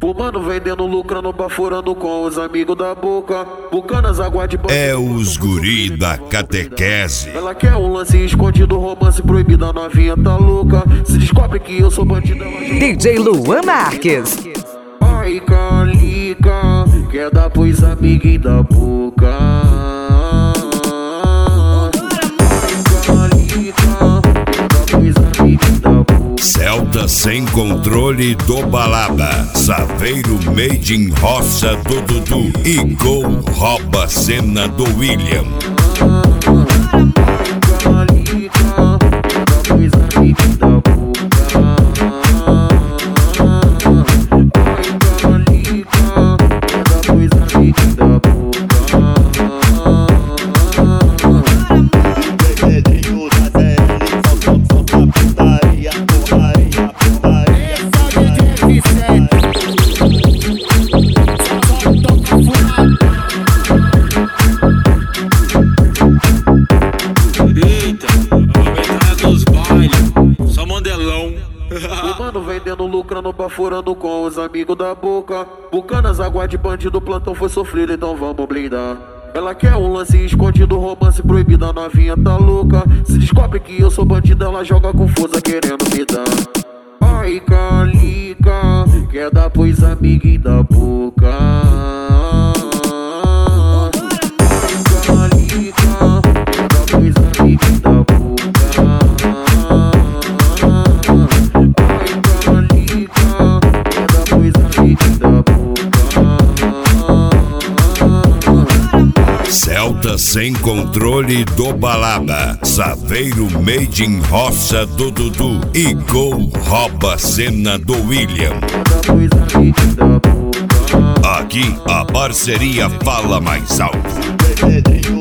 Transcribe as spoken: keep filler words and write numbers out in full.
O mano vendendo, lucrando, baforando com os amigos da boca. Bucanas, aguarde bandido. É os guri da catequese. Ela quer um lance escondido, romance proibido, a novinha tá louca. Se descobre que eu sou bandido, ela já... D J Luan Marques. Ai, calica, quer dar pros amiguinhos da boca. Celta sem controle do Balada, Saveiro made in roça do Dudu e Gol rouba a cena do William. O mano vendendo, lucrando, baforando com os amigos da boca. Bucanas, aguarde bandido, plantão foi sofrido, então vamos blindar. Ela quer um lance escondido, romance proibido, a novinha tá louca. Se descobre que eu sou bandido, ela joga confusa querendo me dar. Ai, calica, quer dar pros amiguinhos da boca. Celta sem controle do Balada, Saveiro made in roça do Dudu e Gol rouba a cena do William. Aqui a parceria fala mais alto.